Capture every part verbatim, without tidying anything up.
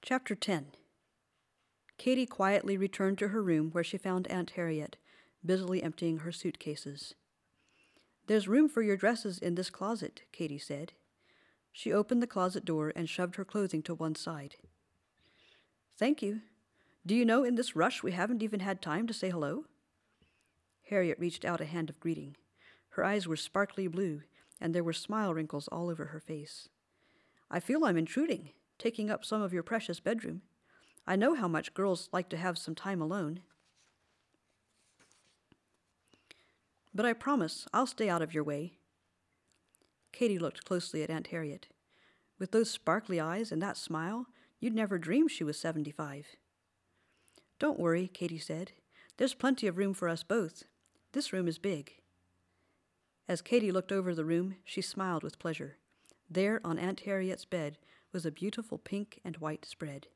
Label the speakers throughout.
Speaker 1: Chapter ten. Katy quietly returned to her room where she found Aunt Harriet, busily emptying her suitcases. "There's room for your dresses in this closet," Katy said. She opened the closet door and shoved her clothing to one side. "Thank you. Do you know, in this rush we haven't even had time to say hello?" Harriet reached out a hand of greeting. Her eyes were sparkly blue, and there were smile wrinkles all over her face. "I feel I'm intruding, taking up some of your precious bedroom. I know how much girls like to have some time alone. But I promise I'll stay out of your way." Katy looked closely at Aunt Harriet. With those sparkly eyes and that smile, you'd never dream she was seventy-five. "Don't worry," Katy said. "There's plenty of room for us both. This room is big." As Katy looked over the room, she smiled with pleasure. There on Aunt Harriet's bed was a beautiful pink and white spread.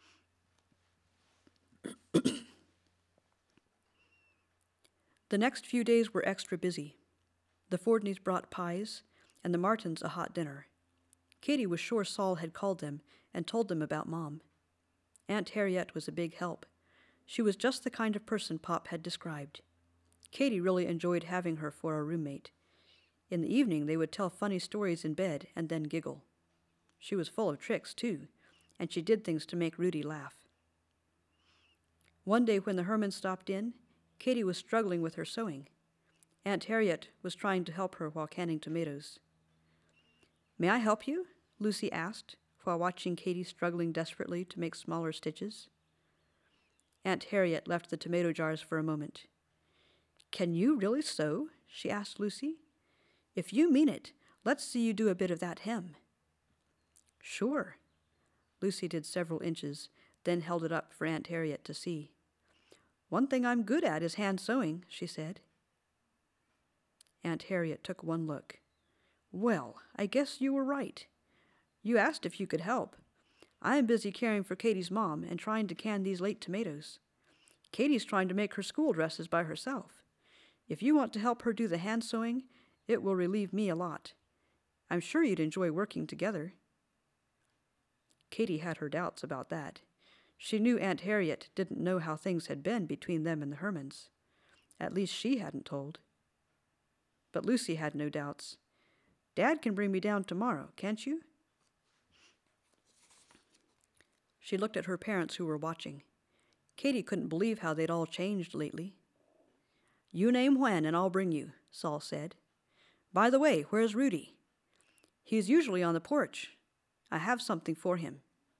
Speaker 1: The next few days were extra busy. The Fordneys brought pies, and the Martins a hot dinner. Katy was sure Saul had called them and told them about Mom. Aunt Harriet was a big help. She was just the kind of person Pop had described. Katy really enjoyed having her for a roommate. In the evening they would tell funny stories in bed and then giggle. She was full of tricks, too, and she did things to make Rudy laugh. One day when the Hermans stopped in, Katy was struggling with her sewing. Aunt Harriet was trying to help her while canning tomatoes. "May I help you?" Lucy asked, while watching Katy struggling desperately to make smaller stitches. Aunt Harriet left the tomato jars for a moment. "Can you really sew?" she asked Lucy. "If you mean it, let's see you do a bit of that hem." "Sure." Lucy did several inches, then held it up for Aunt Harriet to see. "One thing I'm good at is hand sewing," she said. Aunt Harriet took one look. "Well, I guess you were right. You asked if you could help. I am busy caring for Katy's mom and trying to can these late tomatoes. Katy's trying to make her school dresses by herself. If you want to help her do the hand sewing, it will relieve me a lot. I'm sure you'd enjoy working together." Katy had her doubts about that. She knew Aunt Harriet didn't know how things had been between them and the Hermans. At least she hadn't told. But Lucy had no doubts. "Dad can bring me down tomorrow, can't you?" She looked at her parents who were watching. Katy couldn't believe how they'd all changed lately. "You name when and I'll bring you," Saul said. "By the way, where's Rudy?" "He's usually on the porch. I have something for him."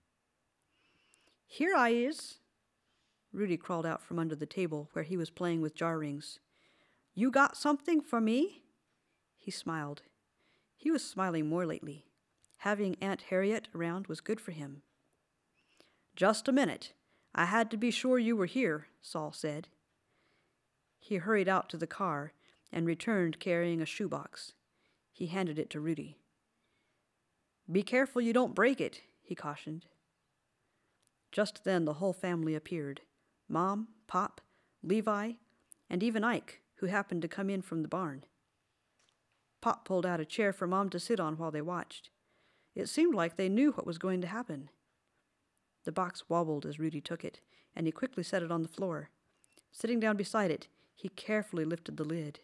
Speaker 1: "Here I is." Rudy crawled out from under the table where he was playing with jar rings. "You got something for me?" He smiled. He was smiling more lately. Having Aunt Harriet around was good for him. "Just a minute. I had to be sure you were here," Saul said. He hurried out to the car and returned carrying a shoebox. He handed it to Rudy. "Be careful you don't break it," he cautioned. Just then the whole family appeared. Mom, Pop, Levi, and even Ike, who happened to come in from the barn. Pop pulled out a chair for Mom to sit on while they watched. It seemed like they knew what was going to happen. The box wobbled as Rudy took it, and he quickly set it on the floor. Sitting down beside it, he carefully lifted the lid.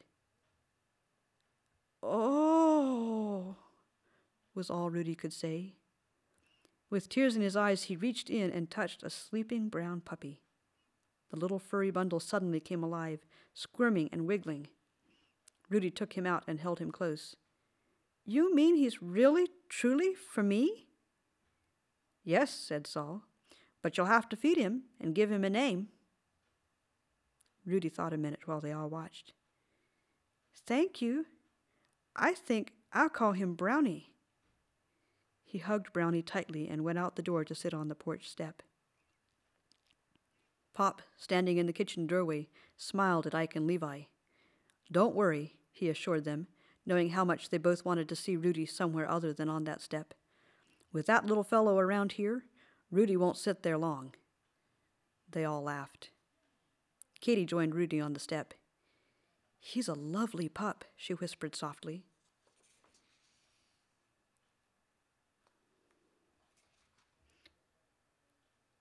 Speaker 1: "Oh," was all Rudy could say. With tears in his eyes, he reached in and touched a sleeping brown puppy. The little furry bundle suddenly came alive, squirming and wiggling. Rudy took him out and held him close. "You mean he's really, truly for me?" "Yes," said Saul, "but you'll have to feed him and give him a name." Rudy thought a minute while they all watched. "Thank you. I think I'll call him Brownie." He hugged Brownie tightly and went out the door to sit on the porch step. Pop, standing in the kitchen doorway, smiled at Ike and Levi. "Don't worry," he assured them, knowing how much they both wanted to see Rudy somewhere other than on that step. "With that little fellow around here, Rudy won't sit there long." They all laughed. Katy joined Rudy on the step. "He's a lovely pup," she whispered softly.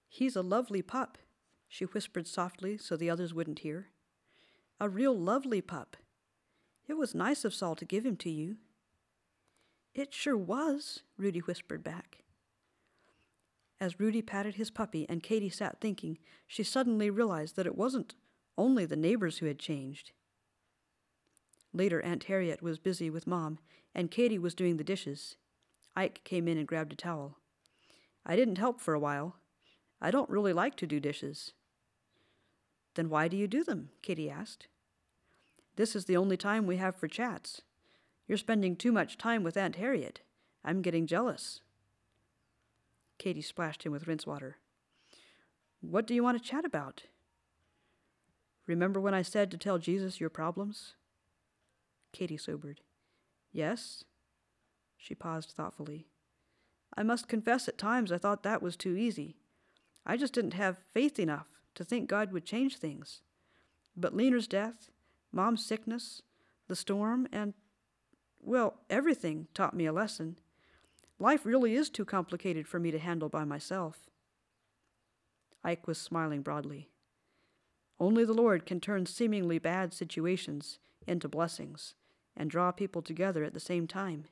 Speaker 1: He's a lovely pup, she whispered softly so the others wouldn't hear. A real lovely pup. It was nice of Saul to give him to you. It sure was, Rudy whispered back. As Rudy patted his puppy and Katy sat thinking, she suddenly realized that it wasn't only the neighbors who had changed. Later, Aunt Harriet was busy with Mom, and Katy was doing the dishes. Ike came in and grabbed a towel. I didn't help for a while. I don't really like to do dishes. Then why do you do them? Katy asked. This is the only time we have for chats. You're spending too much time with Aunt Harriet. I'm getting jealous. Katy splashed him with rinse water. What do you want to chat about? Remember when I said to tell Jesus your problems? Katy sobered. Yes? She paused thoughtfully. I must confess at times I thought that was too easy. I just didn't have faith enough to think God would change things. But Lena's death, Mom's sickness, the storm, and, well, everything taught me a lesson. Life really is too complicated for me to handle by myself. Ike was smiling broadly. Only the Lord can turn seemingly bad situations into blessings and draw people together at the same time.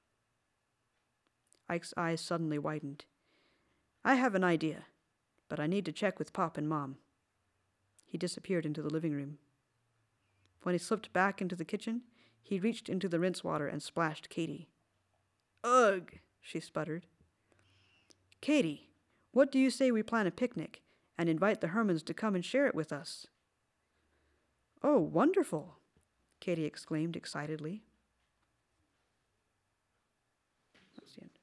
Speaker 1: Ike's eyes suddenly widened. I have an idea, but I need to check with Pop and Mom. He disappeared into the living room. When he slipped back into the kitchen, he reached into the rinse water and splashed Katy. Ugh, she sputtered. Katy, what do you say we plan a picnic and invite the Hermans to come and share it with us? Oh, wonderful, Katy exclaimed excitedly. That's the end.